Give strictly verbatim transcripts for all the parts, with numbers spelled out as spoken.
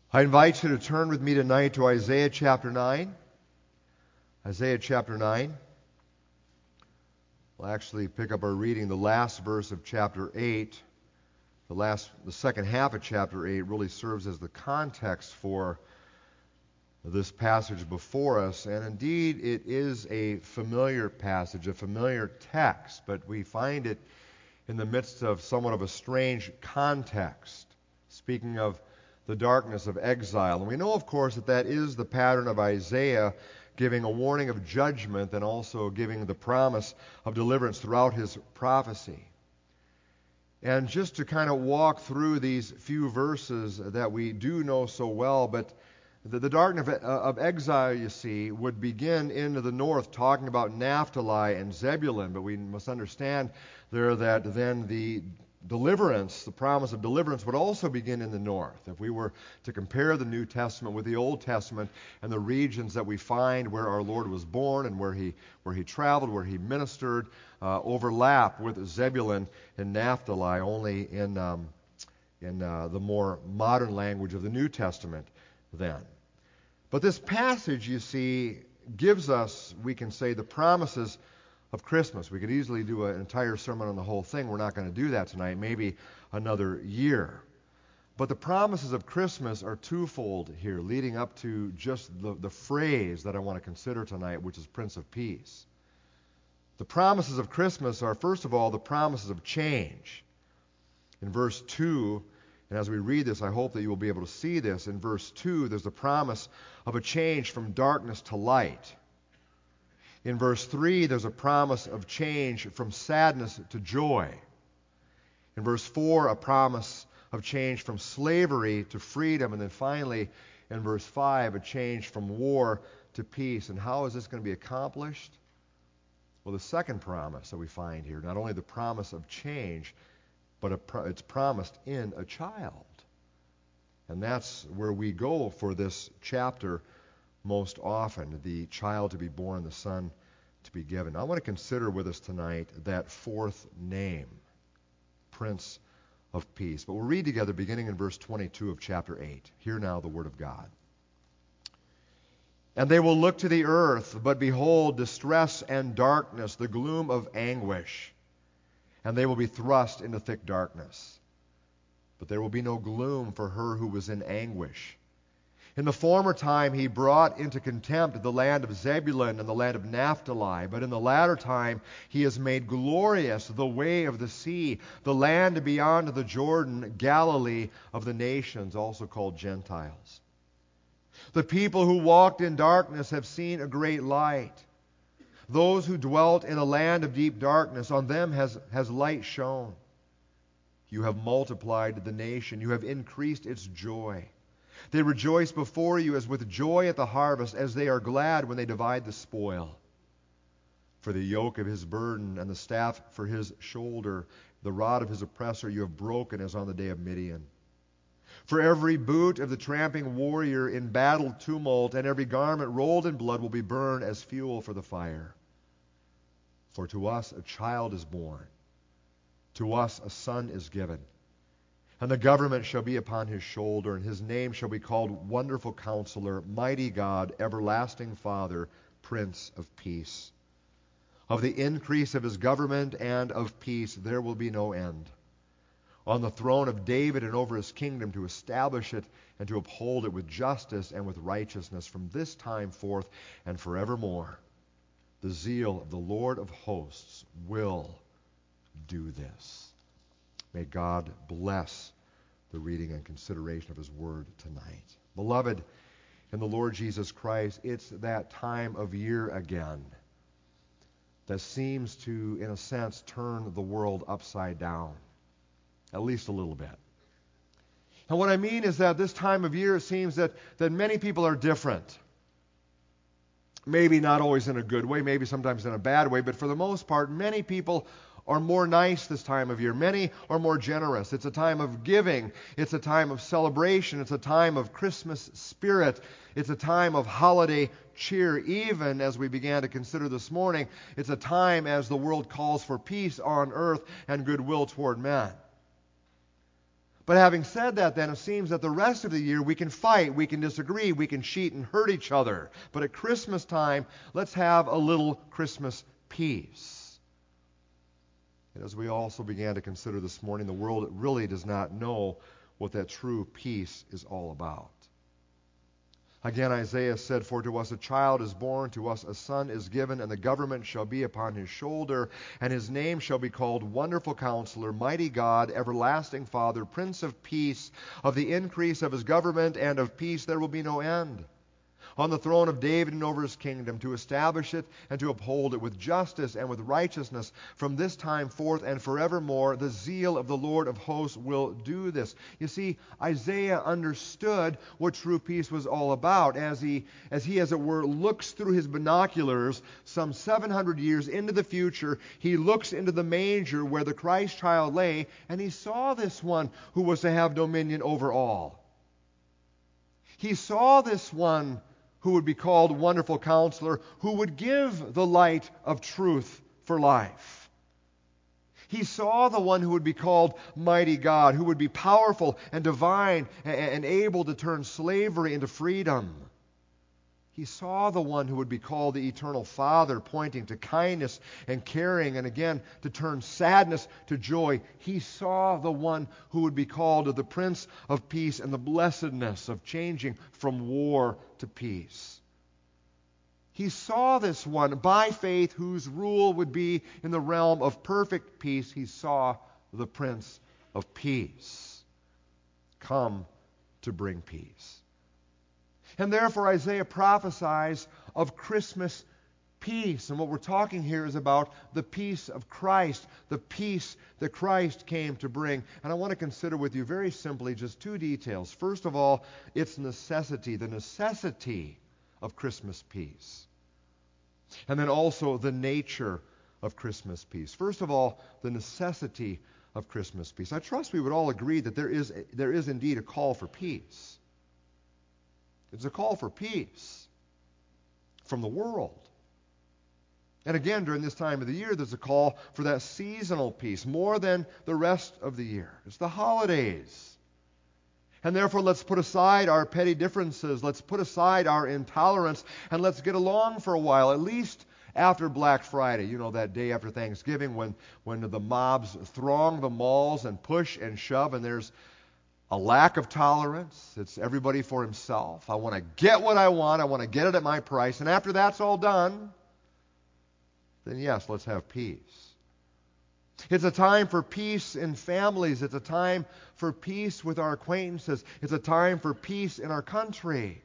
I invite you to turn with me tonight to Isaiah chapter nine. Isaiah chapter nine. We'll actually pick up our reading the last verse of chapter eight. The last, the second half of chapter eight really serves as the context for this passage before us. And indeed, it is a familiar passage, a familiar text, but we find it in the midst of somewhat of a strange context, speaking of the darkness of exile. And we know, of course, that that is the pattern of Isaiah, giving a warning of judgment and also giving the promise of deliverance throughout his prophecy. And just to kind of walk through these few verses that we do know so well, but the, the darkness of, of exile, you see, would begin into the north, talking about Naphtali and Zebulun. But we must understand there that then the deliverance, the promise of deliverance, would also begin in the north. If we were to compare the New Testament with the Old Testament and the regions that we find where our Lord was born and where he where he traveled, where he ministered, uh, overlap with Zebulun and Naphtali, only in um, in uh, the more modern language of the New Testament then. But this passage, you see, gives us, we can say, the promises of Christmas. We could easily do an entire sermon on the whole thing. We're not going to do that tonight, maybe another year. But the promises of Christmas are twofold here, leading up to just the, the phrase that I want to consider tonight, which is Prince of Peace. The promises of Christmas are, first of all, the promises of change. In verse two, and as we read this, I hope that you will be able to see this. In verse two, there's the promise of a change from darkness to light. In verse three, there's a promise of change from sadness to joy. In verse four, a promise of change from slavery to freedom. And then finally, in verse five, a change from war to peace. And how is this going to be accomplished? Well, the second promise that we find here, not only the promise of change, but a pro- it's promised in a child. And that's where we go for this chapter most often, the child to be born, the son to be given. I want to consider with us tonight that fourth name, Prince of Peace. But we'll read together beginning in verse twenty-two of chapter eight. Hear now the word of God. And they will look to the earth, but behold, distress and darkness, the gloom of anguish. And they will be thrust into thick darkness. But there will be no gloom for her who was in anguish. In the former time he brought into contempt the land of Zebulun and the land of Naphtali, but in the latter time he has made glorious the way of the sea, the land beyond the Jordan, Galilee of the nations, also called Gentiles. The people who walked in darkness have seen a great light. Those who dwelt in a land of deep darkness, on them has, has light shone. You have multiplied the nation, you have increased its joy. They rejoice before you as with joy at the harvest, as they are glad when they divide the spoil. For the yoke of his burden and the staff for his shoulder, the rod of his oppressor you have broken as on the day of Midian. For every boot of the tramping warrior in battle tumult and every garment rolled in blood will be burned as fuel for the fire. For to us a child is born, to us a son is given. And the government shall be upon his shoulder, and his name shall be called Wonderful Counselor, Mighty God, Everlasting Father, Prince of Peace. Of the increase of his government and of peace there will be no end. On the throne of David and over his kingdom, to establish it and to uphold it with justice and with righteousness from this time forth and forevermore. The zeal of the Lord of hosts will do this. May God bless the reading and consideration of his word tonight. Beloved, in the Lord Jesus Christ, it's that time of year again that seems to, in a sense, turn the world upside down, at least a little bit. And what I mean is that this time of year, it seems that, that many people are different. Maybe not always in a good way, maybe sometimes in a bad way, but for the most part, many people are more nice this time of year. Many are more generous. It's a time of giving. It's a time of celebration. It's a time of Christmas spirit. It's a time of holiday cheer. Even as we began to consider this morning, it's a time as the world calls for peace on earth and goodwill toward men. But having said that, then, it seems that the rest of the year we can fight, we can disagree, we can cheat and hurt each other. But at Christmas time, let's have a little Christmas peace. And as we also began to consider this morning, the world really does not know what that true peace is all about. Again, Isaiah said, "For to us a child is born, to us a son is given, and the government shall be upon his shoulder, and his name shall be called Wonderful Counselor, Mighty God, Everlasting Father, Prince of Peace. Of the increase of his government and of peace there will be no end. On the throne of David and over his kingdom, to establish it and to uphold it with justice and with righteousness from this time forth and forevermore. The zeal of the Lord of hosts will do this." You see, Isaiah understood what true peace was all about as he, as he, as it were, looks through his binoculars some seven hundred years into the future. He looks into the manger where the Christ child lay, and he saw this one who was to have dominion over all. He saw this one who would be called Wonderful Counselor, who would give the light of truth for life. He saw the one who would be called Mighty God, who would be powerful and divine and able to turn slavery into freedom. He saw the one who would be called the Eternal Father, pointing to kindness and caring, and again to turn sadness to joy. He saw the one who would be called the Prince of Peace and the blessedness of changing from war to peace. He saw this one by faith whose rule would be in the realm of perfect peace. He saw the Prince of Peace come to bring peace. And therefore Isaiah prophesies of Christmas peace. And what we're talking here is about the peace of Christ, the peace that Christ came to bring. And I want to consider with you very simply just two details. First of all, its necessity, the necessity of Christmas peace. And then also the nature of Christmas peace. First of all, the necessity of Christmas peace. I trust we would all agree that there is, there is indeed a call for peace. It's a call for peace from the world. And again, during this time of the year, there's a call for that seasonal peace more than the rest of the year. It's the holidays. And therefore, let's put aside our petty differences. Let's put aside our intolerance, and let's get along for a while, at least after Black Friday. You know, that day after Thanksgiving when, when the mobs throng the malls and push and shove, and there's a lack of tolerance. It's everybody for himself. I want to get what I want. I want to get it at my price. And after that's all done, then yes, let's have peace. It's a time for peace in families. It's a time for peace with our acquaintances. It's a time for peace in our country.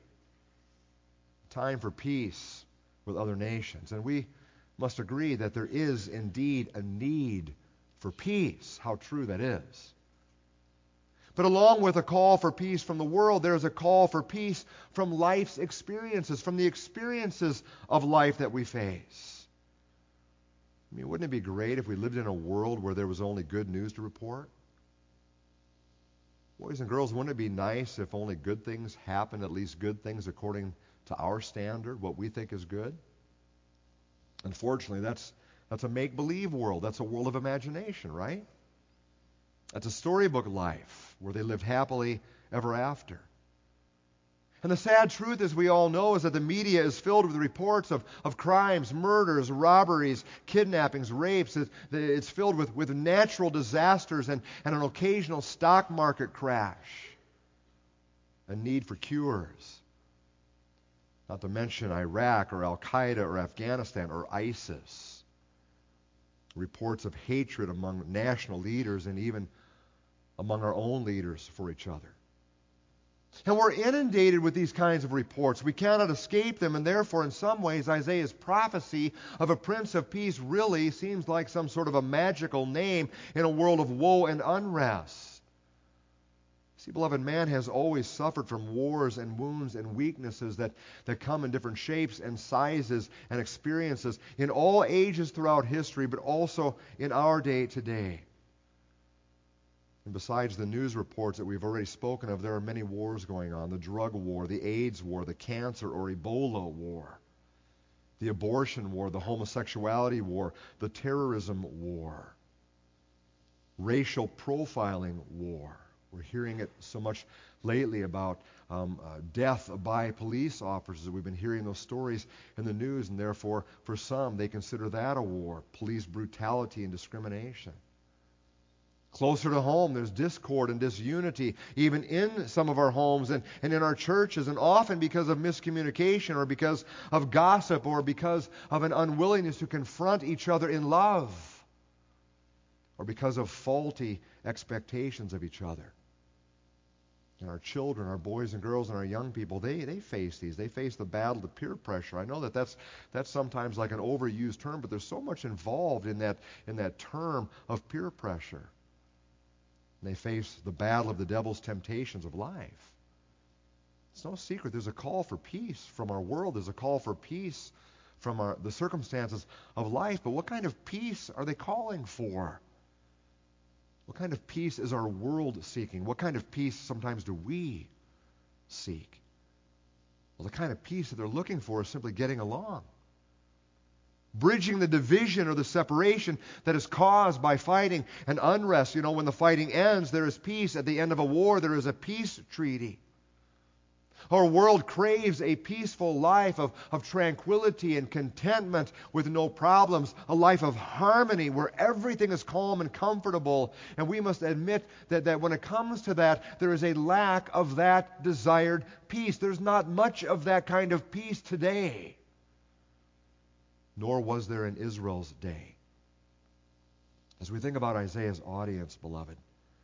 A time for peace with other nations. And we must agree that there is indeed a need for peace. How true that is. But along with a call for peace from the world, there's a call for peace from life's experiences, from the experiences of life that we face. I mean, wouldn't it be great if we lived in a world where there was only good news to report? Boys and girls, wouldn't it be nice if only good things happened, at least good things according to our standard, what we think is good? Unfortunately, that's, that's a make-believe world. That's a world of imagination, right? That's a storybook life where they lived happily ever after. And the sad truth, as we all know, is that the media is filled with reports of, of crimes, murders, robberies, kidnappings, rapes. It, it's filled with, with natural disasters and, and an occasional stock market crash. A need for cures. Not to mention Iraq or Al-Qaeda or Afghanistan or ISIS. Reports of hatred among national leaders and even among our own leaders for each other. And we're inundated with these kinds of reports. We cannot escape them, and therefore, in some ways, Isaiah's prophecy of a Prince of Peace really seems like some sort of a magical name in a world of woe and unrest. See, beloved, man has always suffered from wars and wounds and weaknesses that, that come in different shapes and sizes and experiences in all ages throughout history, but also in our day today. And besides the news reports that we've already spoken of, there are many wars going on. The drug war, the AIDS war, the cancer or Ebola war, the abortion war, the homosexuality war, the terrorism war, racial profiling war, We're hearing it so much lately about um, uh, death by police officers. We've been hearing those stories in the news, and therefore, for some, they consider that a war, police brutality and discrimination. Closer to home, there's discord and disunity, even in some of our homes and, and in our churches, and often because of miscommunication or because of gossip or because of an unwillingness to confront each other in love or because of faulty expectations of each other. And our children, our boys and girls and our young people, they, they face these. They face the battle of peer pressure. I know that that's, that's sometimes like an overused term, but there's so much involved in that, in that term of peer pressure. They face the battle of the devil's temptations of life. It's no secret. There's a call for peace from our world. There's a call for peace from our, the circumstances of life. But what kind of peace are they calling for? What kind of peace is our world seeking? What kind of peace sometimes do we seek? Well, the kind of peace that they're looking for is simply getting along. Bridging the division or the separation that is caused by fighting and unrest. You know, when the fighting ends, there is peace. At the end of a war, there is a peace treaty. Our world craves a peaceful life of, of tranquility and contentment with no problems, a life of harmony where everything is calm and comfortable. And we must admit that, that when it comes to that, there is a lack of that desired peace. There's not much of that kind of peace today. Nor was there in Israel's day. As we think about Isaiah's audience, beloved,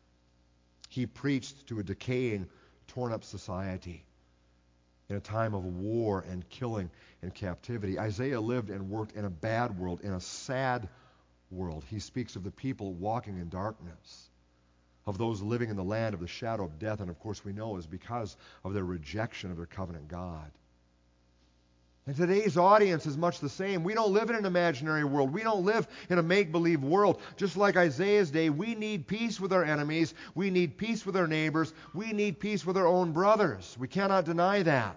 he preached to a decaying, torn-up society in a time of war and killing and captivity. Isaiah lived and worked in a bad world, in a sad world. He speaks of the people walking in darkness, of those living in the land of the shadow of death, and of course we know is because of their rejection of their covenant God. And today's audience is much the same. We don't live in an imaginary world. We don't live in a make-believe world. Just like Isaiah's day, we need peace with our enemies. We need peace with our neighbors. We need peace with our own brothers. We cannot deny that.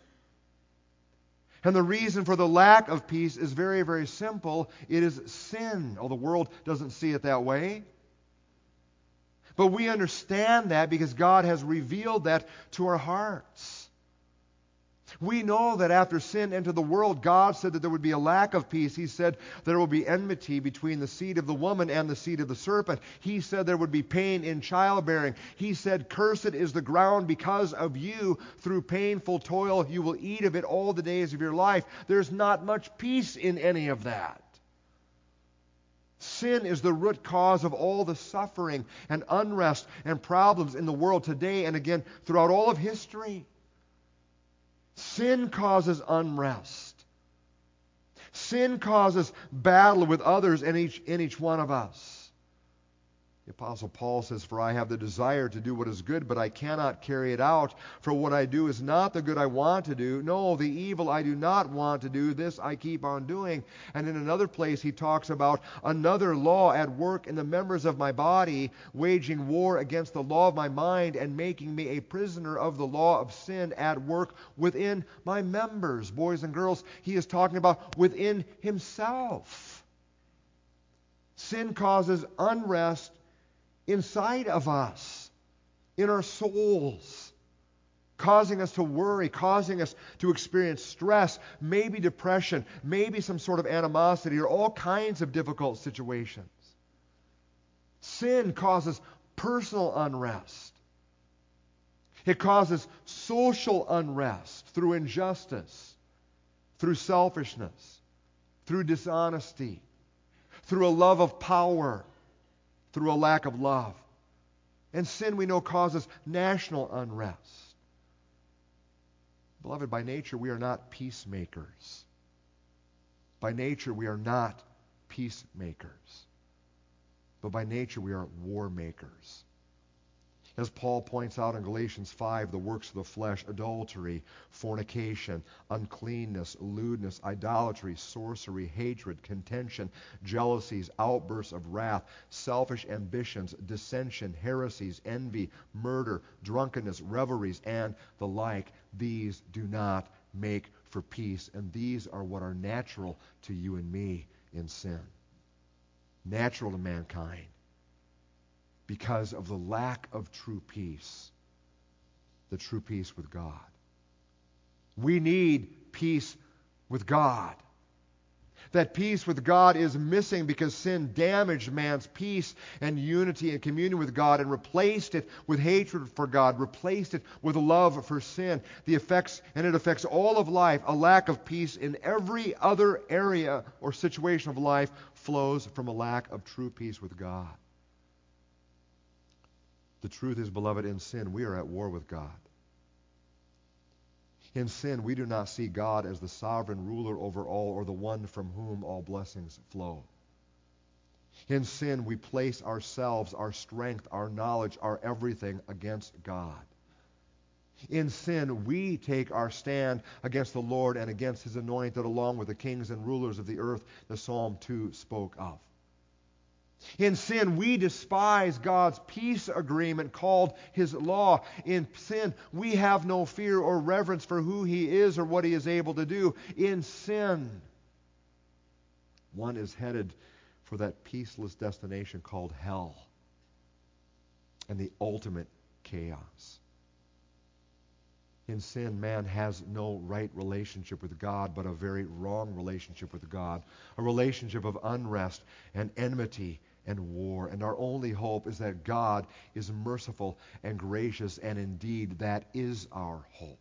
And the reason for the lack of peace is very, very simple. It is sin. Oh, the world doesn't see it that way. But we understand that because God has revealed that to our hearts. We know that after sin entered the world, God said that there would be a lack of peace. He said there will be enmity between the seed of the woman and the seed of the serpent. He said there would be pain in childbearing. He said, "Cursed is the ground because of you. Through painful toil you will eat of it all the days of your life." There's not much peace in any of that. Sin is the root cause of all the suffering and unrest and problems in the world today and again throughout all of history. Sin causes unrest. Sin causes battle with others in each, in each one of us. The Apostle Paul says, "For I have the desire to do what is good, but I cannot carry it out. For what I do is not the good I want to do. No, the evil I do not want to do, this I keep on doing." And in another place he talks about another law at work in the members of my body, waging war against the law of my mind and making me a prisoner of the law of sin at work within my members. Boys and girls, he is talking about within himself. Sin causes unrest inside of us, in our souls, causing us to worry, causing us to experience stress, maybe depression, maybe some sort of animosity, or all kinds of difficult situations. Sin causes personal unrest. It causes social unrest through injustice, through selfishness, through dishonesty, through a love of power, through a lack of love. And sin, we know, causes national unrest. Beloved, by nature, we are not peacemakers. By nature, we are not peacemakers. But by nature, we are war makers. As Paul points out in Galatians five, the works of the flesh: adultery, fornication, uncleanness, lewdness, idolatry, sorcery, hatred, contention, jealousies, outbursts of wrath, selfish ambitions, dissension, heresies, envy, murder, drunkenness, revelries, and the like. These do not make for peace, and these are what are natural to you and me in sin. Natural to mankind. because of the lack of true peace, the true peace with God. We need peace with God. That peace with God is missing because sin damaged man's peace and unity and communion with God and replaced it with hatred for God, replaced it with love for sin. The effects, and it affects all of life. A lack of peace in every other area or situation of life flows from a lack of true peace with God. The truth is, beloved, in sin we are at war with God. In sin, we do not see God as the sovereign ruler over all or the one from whom all blessings flow. In sin, we place ourselves, our strength, our knowledge, our everything against God. In sin, we take our stand against the Lord and against His anointed, along with the kings and rulers of the earth the Psalm two spoke of. In sin, we despise God's peace agreement called His law. In sin, we have no fear or reverence for who He is or what He is able to do. In sin, one is headed for that peaceless destination called hell and the ultimate chaos. In sin, man has no right relationship with God, but a very wrong relationship with God, a relationship of unrest and enmity and war. And our only hope is that God is merciful and gracious, and indeed that is our hope.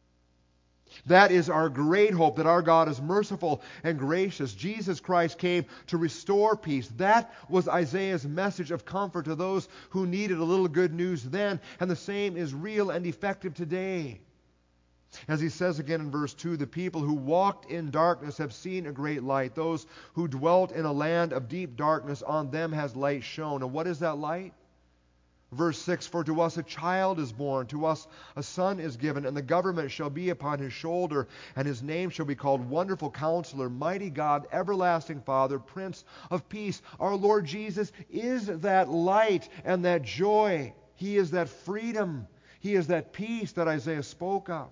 That is our great hope, that our God is merciful and gracious. Jesus Christ came to restore peace. That was Isaiah's message of comfort to those who needed a little good news then, and the same is real and effective today. As he says again in verse two, the people who walked in darkness have seen a great light. Those who dwelt in a land of deep darkness, on them has light shone. And what is that light? Verse six, for to us a child is born, to us a son is given, and the government shall be upon his shoulder, and his name shall be called Wonderful Counselor, Mighty God, Everlasting Father, Prince of Peace. Our Lord Jesus is that light and that joy. He is that freedom. He is that peace that Isaiah spoke of.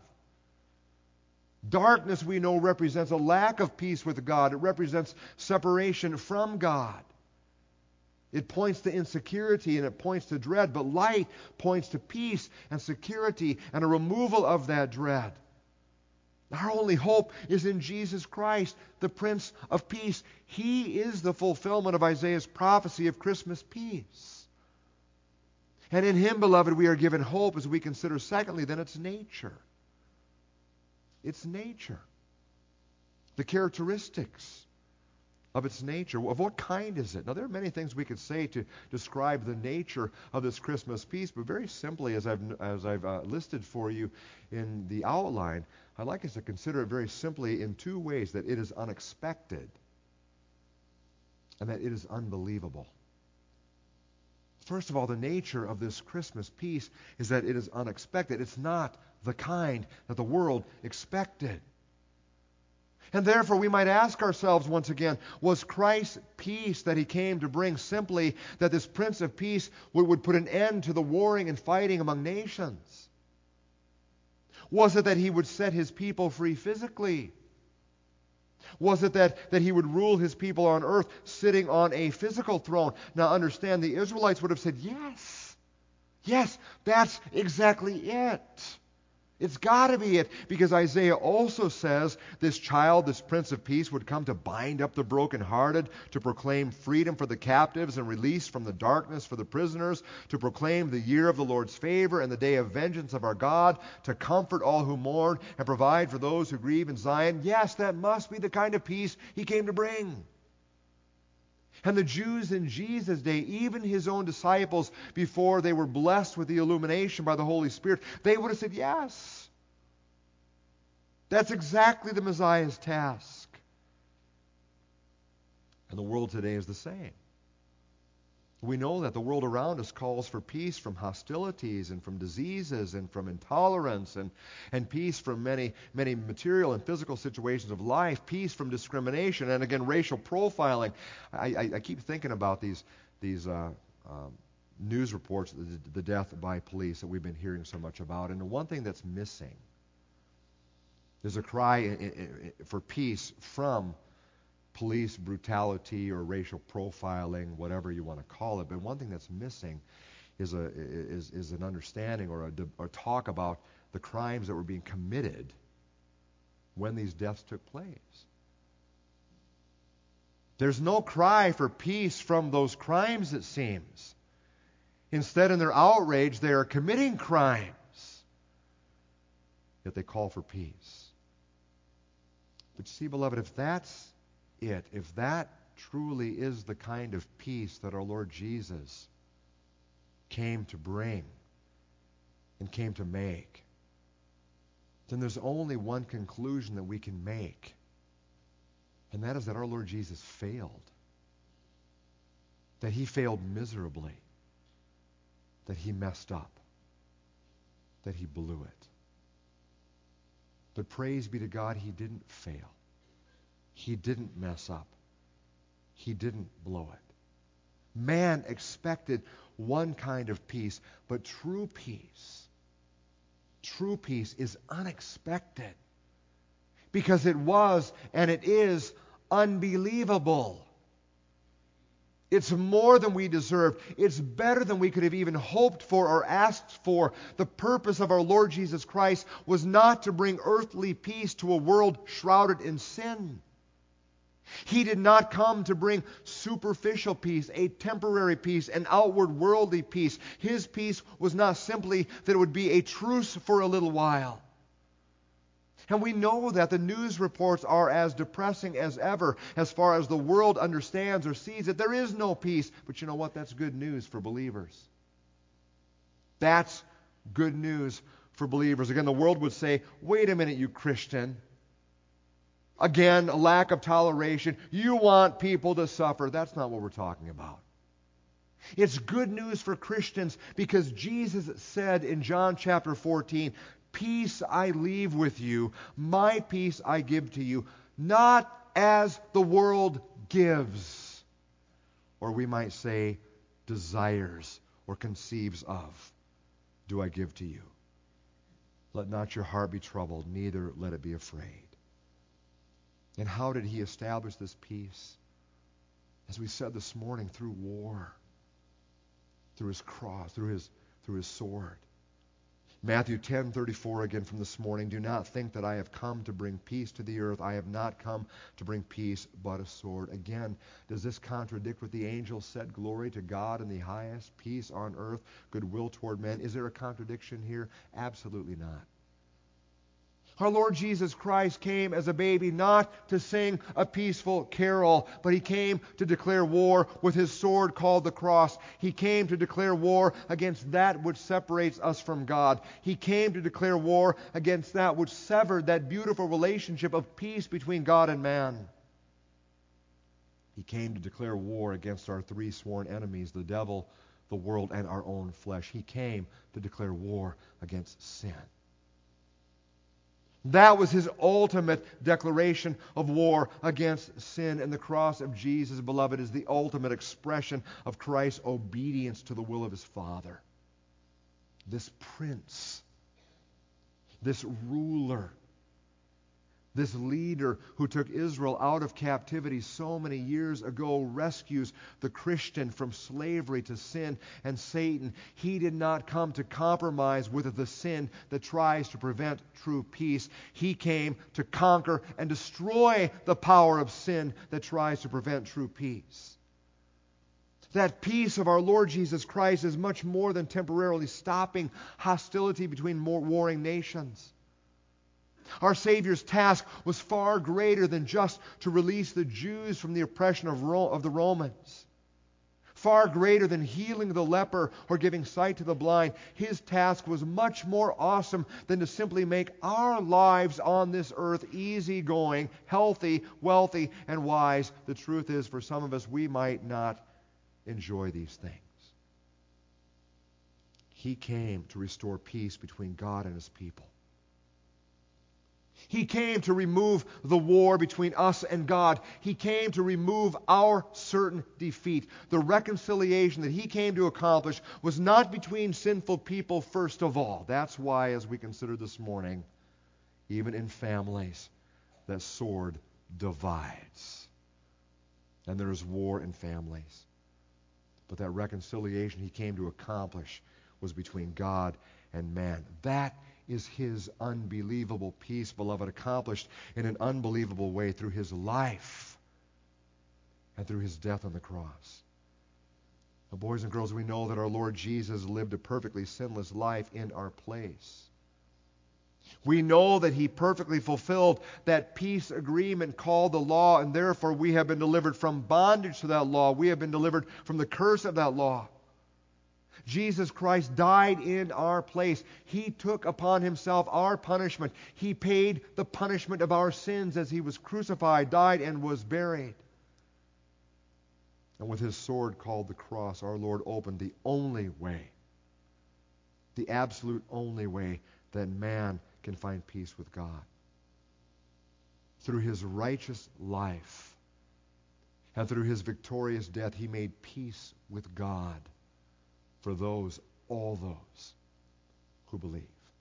Darkness, we know, represents a lack of peace with God. It represents separation from God. It points to insecurity and it points to dread, but light points to peace and security and a removal of that dread. Our only hope is in Jesus Christ, the Prince of Peace. He is the fulfillment of Isaiah's prophecy of Christmas peace. And in Him, beloved, we are given hope as we consider, secondly, then its nature. Its nature. The characteristics of its nature. Of what kind is it? Now, there are many things we could say to describe the nature of this Christmas peace, but very simply, as I've, as I've uh, listed for you in the outline, I'd like us to consider it very simply in two ways: that it is unexpected and that it is unbelievable. First of all, the nature of this Christmas peace is that it is unexpected. It's not the kind that the world expected. And therefore, we might ask ourselves once again, was Christ's peace that He came to bring simply that this Prince of Peace would, would put an end to the warring and fighting among nations? Was it that He would set His people free physically? Was it that, that He would rule His people on earth sitting on a physical throne? Now understand, the Israelites would have said, yes, yes, that's exactly it. It's got to be it, because Isaiah also says this child, this Prince of Peace, would come to bind up the brokenhearted, to proclaim freedom for the captives and release from the darkness for the prisoners, to proclaim the year of the Lord's favor and the day of vengeance of our God, to comfort all who mourn and provide for those who grieve in Zion. Yes, that must be the kind of peace He came to bring. And the Jews in Jesus' day, even His own disciples, before they were blessed with the illumination by the Holy Spirit, they would have said, yes. That's exactly the Messiah's task. And the world today is the same. We know that the world around us calls for peace from hostilities and from diseases and from intolerance, and, and peace from many, many material and physical situations of life, peace from discrimination, and again, racial profiling. I, I, I keep thinking about these, these uh, um, news reports, the, the death by police that we've been hearing so much about. And the one thing that's missing is a cry in, in, in, for peace from police brutality or racial profiling, whatever you want to call it. But one thing that's missing is a is is an understanding or a or talk about the crimes that were being committed when these deaths took place. There's no cry for peace from those crimes, it seems. Instead, in their outrage, they are committing crimes. Yet they call for peace. But see, beloved, if that's it, if that truly is the kind of peace that our Lord Jesus came to bring and came to make, then there's only one conclusion that we can make, and that is that our Lord Jesus failed. That he failed miserably. That he messed up. That he blew it. But praise be to God, he didn't fail. He didn't mess up. He didn't blow it. Man expected one kind of peace, but true peace, true peace is unexpected because it was and it is unbelievable. It's more than we deserved. It's better than we could have even hoped for or asked for. The purpose of our Lord Jesus Christ was not to bring earthly peace to a world shrouded in sin. He did not come to bring superficial peace, a temporary peace, an outward worldly peace. His peace was not simply that it would be a truce for a little while. And we know that the news reports are as depressing as ever as far as the world understands or sees it. There is no peace. But you know what? That's good news for believers. That's good news for believers. Again, the world would say, wait a minute, you Christian. Again, a lack of toleration. You want people to suffer. That's not what we're talking about. It's good news for Christians because Jesus said in John chapter fourteen, peace I leave with you, my peace I give to you, not as the world gives, or we might say desires or conceives of, do I give to you. Let not your heart be troubled, neither let it be afraid. And how did he establish this peace? As we said this morning, through war, through his cross, through his, through his sword. Matthew ten thirty-four again from this morning, do not think that I have come to bring peace to the earth. I have not come to bring peace but a sword. Again, does this contradict what the angel said? Glory to God in the highest, peace on earth, goodwill toward men. Is there a contradiction here? Absolutely not. Our Lord Jesus Christ came as a baby not to sing a peaceful carol, but he came to declare war with his sword called the cross. He came to declare war against that which separates us from God. He came to declare war against that which severed that beautiful relationship of peace between God and man. He came to declare war against our three sworn enemies, the devil, the world, and our own flesh. He came to declare war against sin. That was his ultimate declaration of war against sin. And the cross of Jesus, beloved, is the ultimate expression of Christ's obedience to the will of his Father. This prince, this ruler, this leader who took Israel out of captivity so many years ago rescues the Christian from slavery to sin and Satan. He did not come to compromise with the sin that tries to prevent true peace. He came to conquer and destroy the power of sin that tries to prevent true peace. That peace of our Lord Jesus Christ is much more than temporarily stopping hostility between warring nations. Our Savior's task was far greater than just to release the Jews from the oppression of, Ro- of the Romans. Far greater than healing the leper or giving sight to the blind. His task was much more awesome than to simply make our lives on this earth easygoing, healthy, wealthy, and wise. The truth is, for some of us, we might not enjoy these things. He came to restore peace between God and his people. He came to remove the war between us and God. He came to remove our certain defeat. The reconciliation that he came to accomplish was not between sinful people first of all. That's why, as we considered this morning, even in families, that sword divides. and there is war in families. But that reconciliation he came to accomplish was between God and man. That is his unbelievable peace, beloved, accomplished in an unbelievable way through his life and through his death on the cross. Now, boys and girls, we know that our Lord Jesus lived a perfectly sinless life in our place. We know that he perfectly fulfilled that peace agreement called the law, and therefore we have been delivered from bondage to that law. We have been delivered from the curse of that law. Jesus Christ died in our place. He took upon himself our punishment. He paid the punishment of our sins as he was crucified, died, and was buried. And with his sword called the cross, our Lord opened the only way, the absolute only way that man can find peace with God. Through his righteous life and through his victorious death, he made peace with God for those, all those who believe.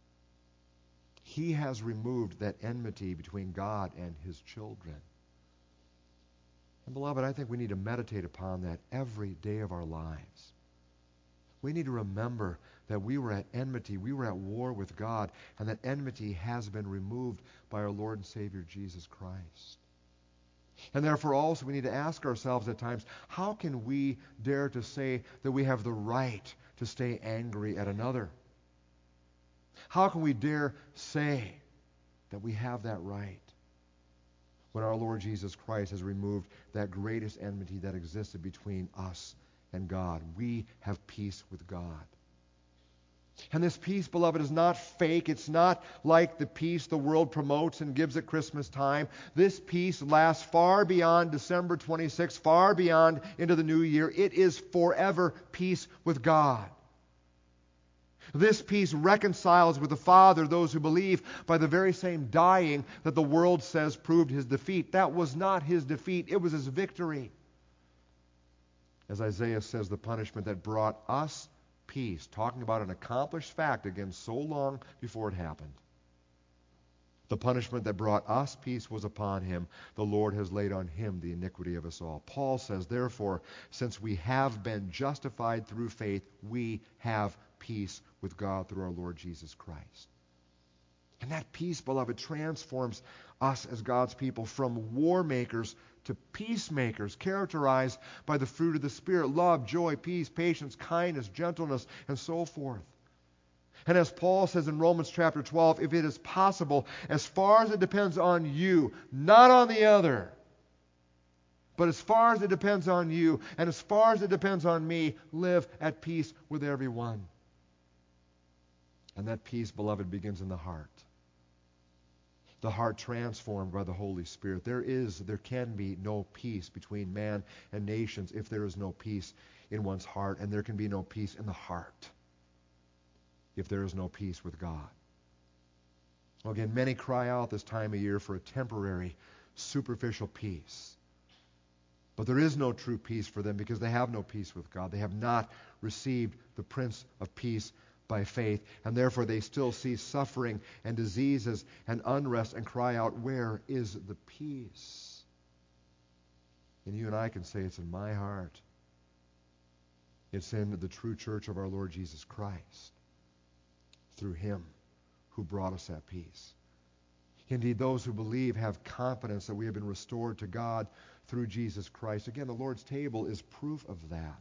He has removed that enmity between God and his children. And beloved, I think we need to meditate upon that every day of our lives. We need to remember that we were at enmity, we were at war with God, and that enmity has been removed by our Lord and Savior Jesus Christ. And therefore also we need to ask ourselves at times, how can we dare to say that we have the right to stay angry at another? How can we dare say that we have that right when our Lord Jesus Christ has removed that greatest enmity that existed between us and God? We have peace with God. And this peace, beloved, is not fake. It's not like the peace the world promotes and gives at Christmas time. This peace lasts far beyond December twenty-sixth, far beyond into the new year. It is forever peace with God. This peace reconciles with the Father those who believe by the very same dying that the world says proved his defeat. That was not his defeat. It was his victory. As Isaiah says, the punishment that brought us peace, talking about an accomplished fact again so long before it happened. The punishment that brought us peace was upon him. The Lord has laid on him the iniquity of us all. Paul says, therefore, since we have been justified through faith, we have peace with God through our Lord Jesus Christ. And that peace, beloved, transforms us as God's people from war makers to peacemakers, characterized by the fruit of the Spirit: love, joy, peace, patience, kindness, gentleness, and so forth. And as Paul says in Romans chapter twelve, if it is possible, as far as it depends on you, not on the other, but as far as it depends on you, and as far as it depends on me, live at peace with everyone. And that peace, beloved, begins in the heart. The heart transformed by the Holy Spirit. There is, there can be no peace between man and nations if there is no peace in one's heart, and there can be no peace in the heart if there is no peace with God. Well, again, many cry out this time of year for a temporary, superficial peace. But there is no true peace for them because they have no peace with God. They have not received the Prince of Peace by faith, and therefore they still see suffering and diseases and unrest and cry out, where is the peace? And you and I can say, it's in my heart. It's in the true church of our Lord Jesus Christ, through him who brought us that peace. Indeed, those who believe have confidence that we have been restored to God through Jesus Christ. Again, the Lord's table is proof of that.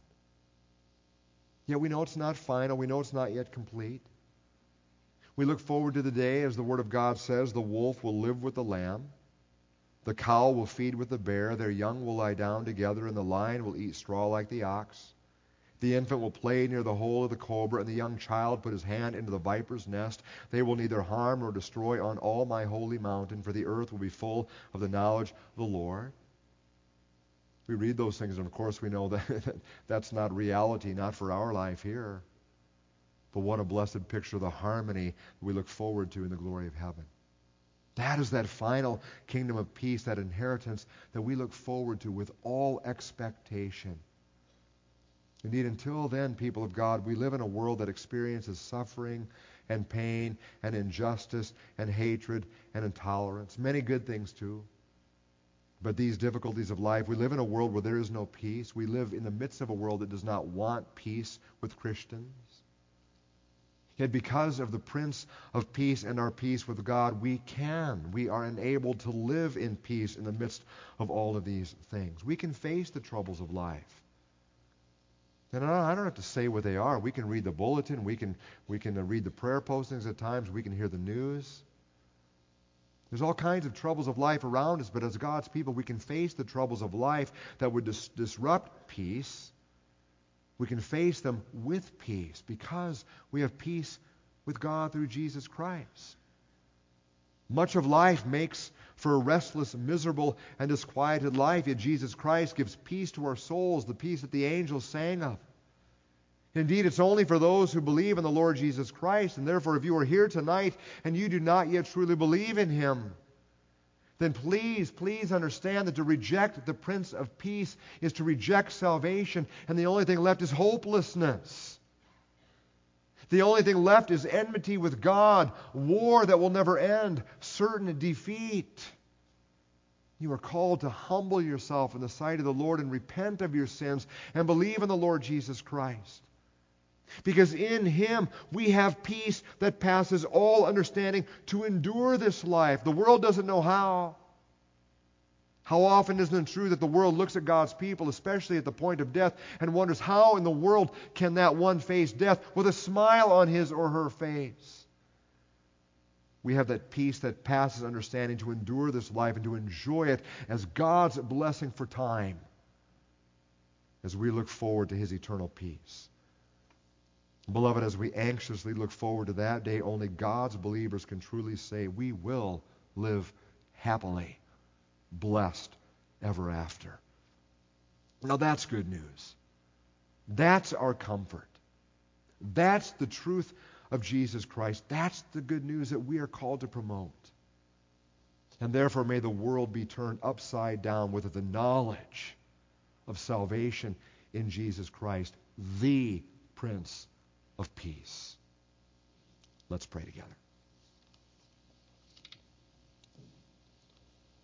Yet we know it's not final. We know it's not yet complete. We look forward to the day, as the Word of God says, the wolf will live with the lamb. The cow will feed with the bear. Their young will lie down together, and the lion will eat straw like the ox. The infant will play near the hole of the cobra, and the young child put his hand into the viper's nest. They will neither harm nor destroy on all my holy mountain, for the earth will be full of the knowledge of the Lord. We read those things, and of course we know that that's not reality, not for our life here. But what a blessed picture of the harmony we look forward to in the glory of heaven. That is that final kingdom of peace, that inheritance that we look forward to with all expectation. Indeed, until then, people of God, we live in a world that experiences suffering and pain and injustice and hatred and intolerance. Many good things too. But these difficulties of life, we live in a world where there is no peace. We live in the midst of a world that does not want peace with Christians. Yet because of the Prince of Peace and our peace with God, we can, we are enabled to live in peace in the midst of all of these things. We can face the troubles of life. And I don't have to say what they are. We can read the bulletin. We can, we can read the prayer postings at times. We can hear the news. There's all kinds of troubles of life around us, but as God's people, we can face the troubles of life that would dis- disrupt peace. We can face them with peace because we have peace with God through Jesus Christ. Much of life makes for a restless, miserable, and disquieted life, yet Jesus Christ gives peace to our souls, the peace that the angels sang of. Indeed, it's only for those who believe in the Lord Jesus Christ, and therefore if you are here tonight and you do not yet truly believe in Him, then please, please understand that to reject the Prince of Peace is to reject salvation, and the only thing left is hopelessness. The only thing left is enmity with God, war that will never end, certain defeat. You are called to humble yourself in the sight of the Lord and repent of your sins and believe in the Lord Jesus Christ. Because in Him we have peace that passes all understanding to endure this life. The world doesn't know how. How often isn't it true that the world looks at God's people, especially at the point of death, and wonders how in the world can that one face death with a smile on his or her face? We have that peace that passes understanding to endure this life and to enjoy it as God's blessing for time as we look forward to His eternal peace. Beloved, as we anxiously look forward to that day, only God's believers can truly say, we will live happily, blessed ever after. Now that's good news. That's our comfort. That's the truth of Jesus Christ. That's the good news that we are called to promote. And therefore may the world be turned upside down with the knowledge of salvation in Jesus Christ, the Prince of Peace. Let's pray together.